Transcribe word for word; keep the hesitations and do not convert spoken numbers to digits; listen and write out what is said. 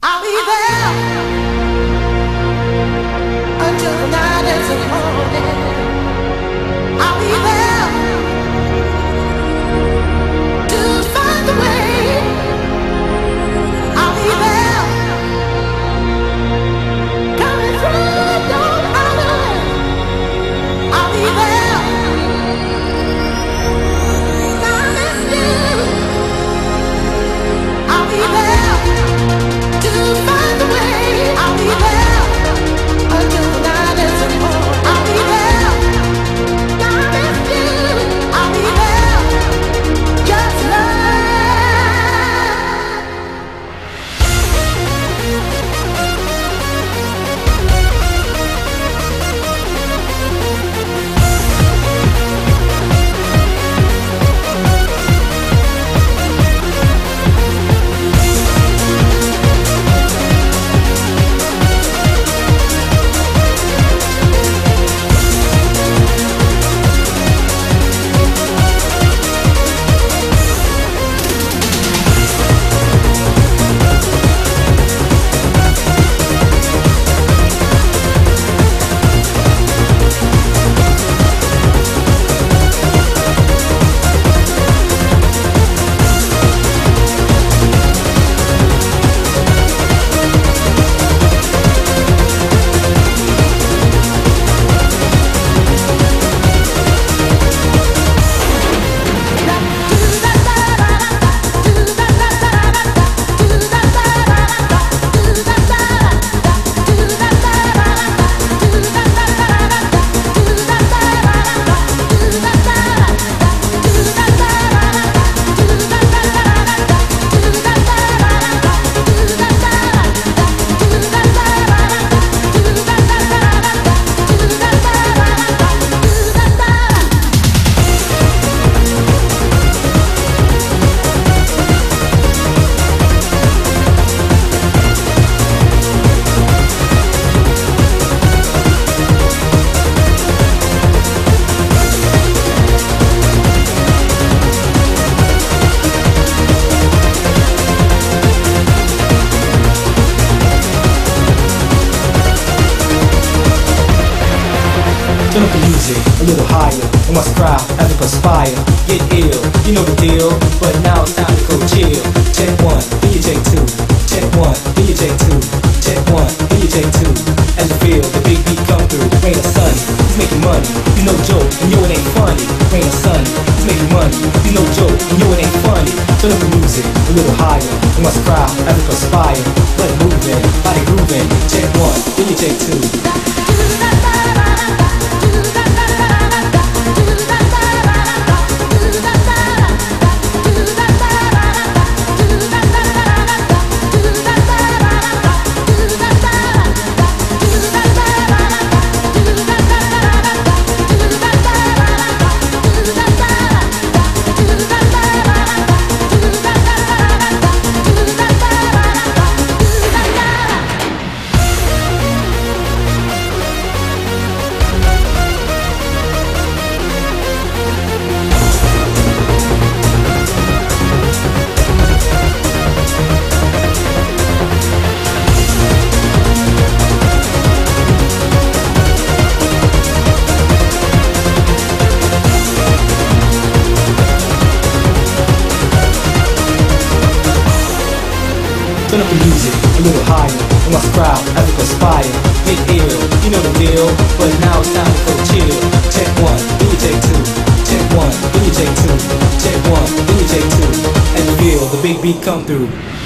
I'll be there until the night is morning. I'll be there to find the way. I'll be there coming through your island. I'll be there. Darling, you. I'll be there to find the way. I'll be there until the night is morning. I'll be there. Darling, you. I'll be there. Just love. Turn up the music a little higher and watch the crowd as we perspire. Get ill, you know the deal, but now it's time to go chill. Check one, then you check two. Check one, then you check two. Check one, then you check two. As you feel the big beat come through, rain or sun, he's making money. You know joke, and yo it ain't funny. Rain or sun, he's making money. You know joke, and yo it ain't funny. Turn up the music a little higher and watch the crowd as we perspire. Blood moving, body grooving. Check one, then you check two. Turn up the music a little higher and watch the crowd as we conspire. Get ill, you know the deal, but now it's time to go chill. Check one, then you check two. Check one, then you check two. Check one, then you check two. And you feel the big beat come through.